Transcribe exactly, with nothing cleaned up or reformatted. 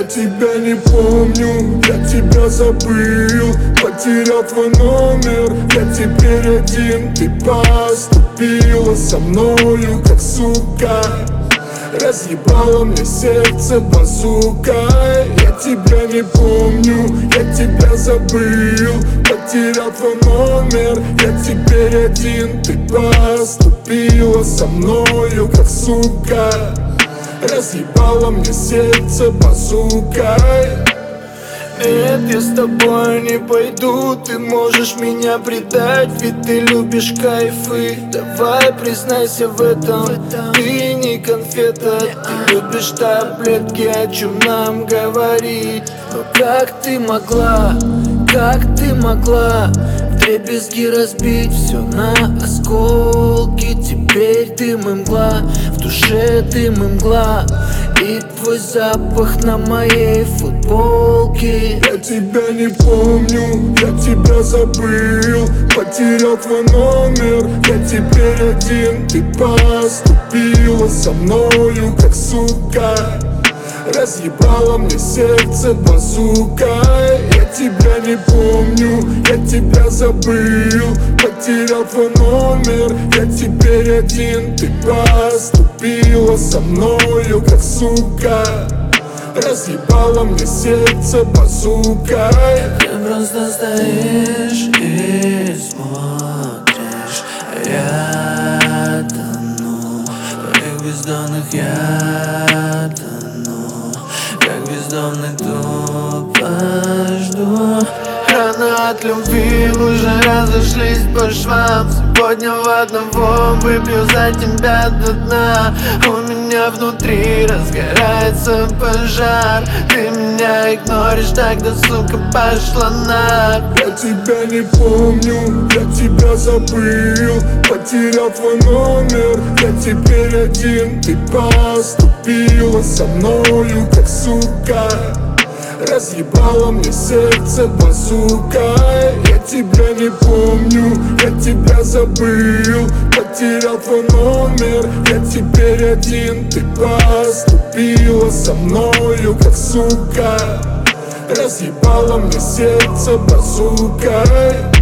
тебя не помню, я тебя забыл, потерял твой номер, я теперь один. Ты поступила со мною, как сука, разъебала мне сердце базукой. Я тебя не помню, я тебя забыл, потерял твой номер, я теперь один. Ты поступила со мною, как сука, разъебала мне сердце базукой. Нет, я с тобой не пойду, ты можешь меня предать, ведь ты любишь кайфы. Давай признайся в этом, ты не конфета, ты любишь таблетки, о чем нам говорить. Но как ты могла, как ты могла вдребезги разбить все на осколки? Теперь дым и мгла, в душе дым и мгла, и твой запах на моей футболке. Я тебя не помню, я тебя забыл, потерял твой номер, я теперь один. Ты поступила со мною, как сука, разъебала мне сердце базукой. Я тебя не помню, я тебя забыл, потерял твой номер, я теперь один. Ты поступила со мною, как сука, разъебала мне сердце базукой. Ты просто стоишь и смотришь, а я тону в твоих бездонных, я тону, как бездомный тупо жду. Рано от любви уже разошлись по швам. Сегодня в одного выпью за тебя до дна. У меня внутри разгорается пожар. Ты меня игноришь, тогда, сука, пошла на. Я тебя не помню, я тебя забыл, потерял твой номер, я теперь один. Ты поступила со мною, как сука, разъебала мне сердце базукой. Я тебя не помню, я тебя забыл, потерял твой номер, я теперь один. Ты поступила со мною, как сука, разъебала мне сердце базукой.